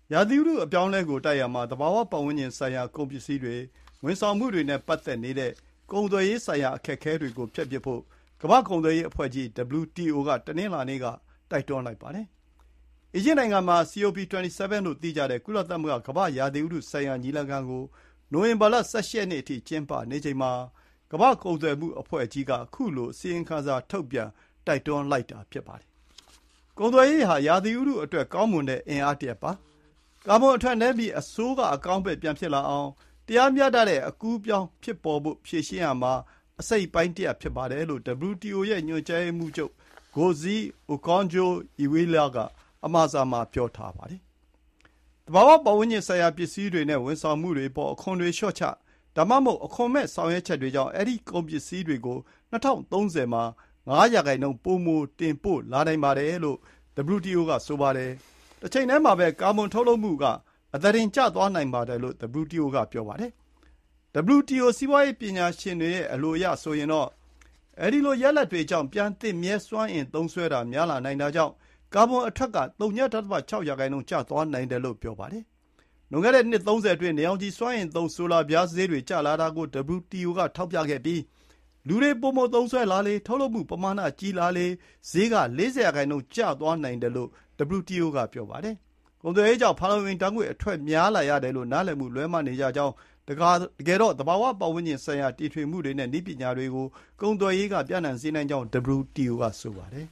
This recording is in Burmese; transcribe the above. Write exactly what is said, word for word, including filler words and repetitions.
ရာသီဥတုအပြောင်းအလဲကိုတိုက်ရာမှာသဘာဝပတ်ဝန်းကျင်ဆိုင်ရာကုန်ပစ္စည်းတွေဝန်ဆောင်မှုတွေနဲ့ပတ်သက်နေတဲ့ကုန်သွယ်ရေးဆိုင်ရာအခက်အခဲတွေကိုဖျက်ပစ်ဖို့ကမ္ဘာ့ကုန်သွယ်ရေးအဖွဲ့ကြီး ဒဗ္ဗလ်ယူ တီ အို ကတနင်္လာနေ့ကတိုက်တွန်းလိုက်ပါတယ်။အီဂျစ်နိုင်ငံမှာ စီ အို ပီ ၂၇ လို့သိကြတဲ့ကုလသမဂ္ဂကမ္ဘာ့ရာသီဥတုဆိုင်ရာညီလာခံကိုနိုဝင်ဘာလ ၁၈ ရက်နေ့အထိကျင်းပနေချိန်မှာကမ္ဘာ့ကုန်သွယ်မှုအဖွဲ့ကြီးကခုလိုအစီရင်ခံစာထုတ်ပြန်တိုက်တွန်းလိုက်တာဖြစ်ပါတယ်။ကုန်သွယ်ရေးဟာရာသီဥတုအတွက်ကောင်းမွန်တဲ့အင်အားတစ်ရပ်ပါ။ကာဗွန်အထွက်နည်းပြီးအဆိုးကအကောင်းဘက်ပြန်ဖြစ်လာအောင်တရားမျှတတဲ့အကူးအပြောင်းဖြစ်ပေါ်ဖို့ဖြေရှင်းရမှာအစိတ်အပိုင်းတစ်ရပ်ဖြစ်ပါတယ်လို့ ဒဗ္ဗလ်ယူ တီ အို ရဲ့ညွှန်ကြားရေးမှူးချုပ် Ngozi Okonjo-Iweala ကအမှာစာမှာပြောထားပါတယ်။သဘာဝပတ်ဝန်းကျင်ဆိုင်ရာပစ္စည်းတွေနဲ့ဝန်ဆောင်မှုတွေအပေါ်အခွန်တွေလျှော့ချဒါမှမဟုတ်အခွန်မဲ့ဆောင်ရွက်ချက်တွေကြောင့်အဲဒီကုန်ပစ္စည်းတွေကို၂၀၃၀မှာ၅ ရာခိုင်နှုန်းပိုမိုတင်ပို့လာနိုင်ပါတယ်လို့ ဒဗ္ဗလ်ယူ တီ အို ကဆိုပါတယ်။တချိန်တည်းမှာပဲကာဗွန်ထုတ်လုပ်မှုကအသားတင်ကျသွားနိုင်ပါတယ်လို့ ဒဗ္ဗလ်ယူ တီ အို ကပြောပါတယ်။ ဒဗ္ဗလ်ယူ တီ အို စီးပွါးရေးပညာရှင်တွေရဲ့အလိုအရဆိုရင်တော့အဲဒီလိုရလဒ်တွေကြောင့်ပြန်သင့်မြဲစွမ်းအင်သုံးစွဲတာများလာနိုင်တာကြောင့်ကာဗွန်အထွက်က ဝ.၆ ရာခိုင်နှုန်းကျသွားနိုင်တယ်လို့ပြောပါတယ်။လွန်ခဲ့တဲ့နှစ် သုံးဆယ်အတွင်းနေရောင်ခြည်စွမ်းအင်သုံးဆိုလာပြားဈေးတွေကျလာတာကို ဒဗ္ဗလ်ယူ တီ အို ကထောက်ပြခဲ့ပြီးလူတွေပိုမိုသုံးစွဲလာလေထုတ်လုပ်မှုပမာဏကြီးလာလေဈေးက ၄၀ ရာခိုင်နှုန်းကျသွားနိုင်တယ်လို့ ဒဗ္ဗလ်ယူ တီ အို ကပြောပါတယ်။ကုန်သွယ်ရေးကြောင့်ဖန်လုံအိမ်ဓာတ်ငွေ့အထွက်များလာရတယ်လို့နားလည်မှုလွဲမှားနေကြကြောင်းတကယ်တော့သဘာဝပတ်ဝန်းကျင်ဆိုင်ရာတီထွင်မှုတွေနဲ့နည်းပညာတွေကိုကုန်သွယ်ရေးကပြန့်နှံ့စေနိုင်ကြောင်း ဒဗ္ဗလ်ယူ တီ အို ကဆိုပါတယ်